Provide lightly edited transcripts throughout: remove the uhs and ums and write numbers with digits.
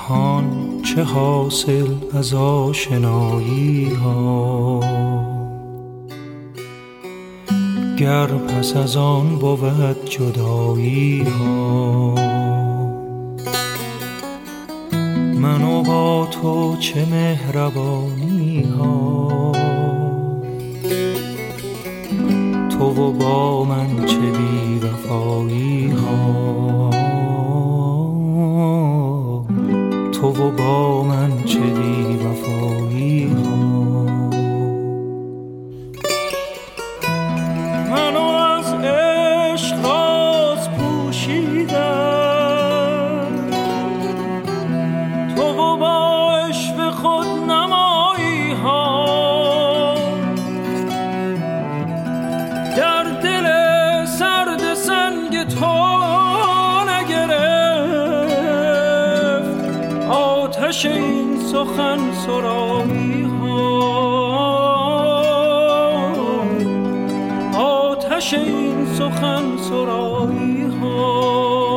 نهان چه حاصل از آشنایی ها، گر پس از آن بود جدایی ها. من و با تو چه مهربانی ها، تو و با من چه بی وفایی ها، تو و با من چه بی وفایی ها. منو از عشق راز پوشیدم، تو و با عشق خود نمایی ها. در دل سرد سنگ تو نگرفت آتش این سخن سرایی ها، آتش این سخن سرایی ها.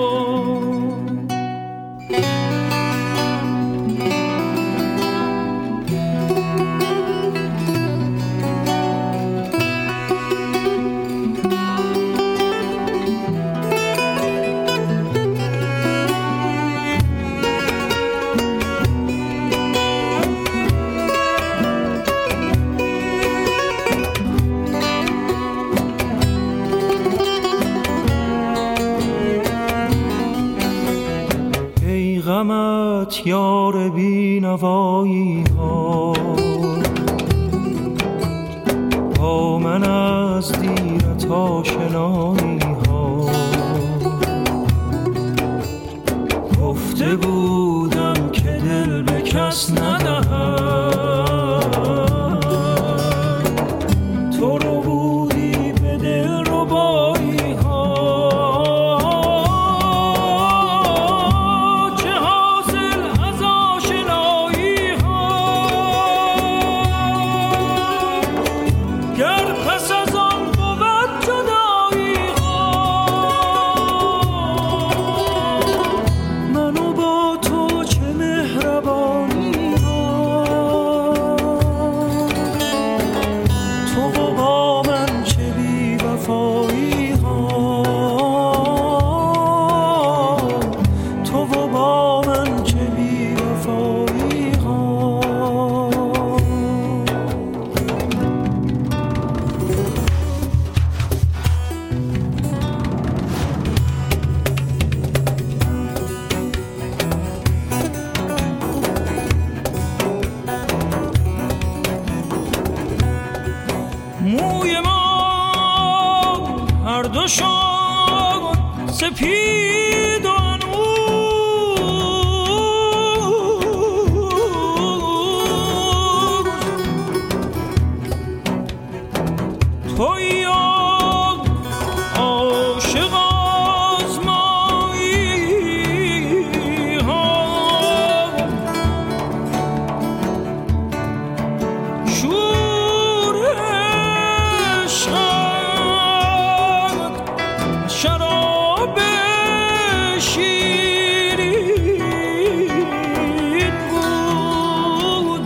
غمت یار بینوایی ها، با من از دیرت آشنایی ها. گفته بودم که دل به کس ندهم، تو رو بودی به دل ربایی ها. موی ما هر دو شد سپید و انوش، تویی عاشق آزمایی ها. شراب شیرین بود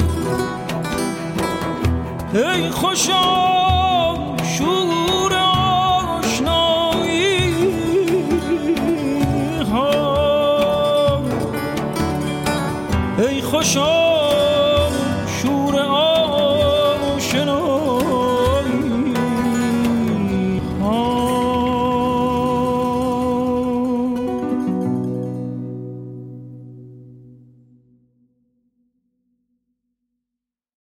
ای خوشا شور آشنایی ها، ای خوشا شور آشنایی.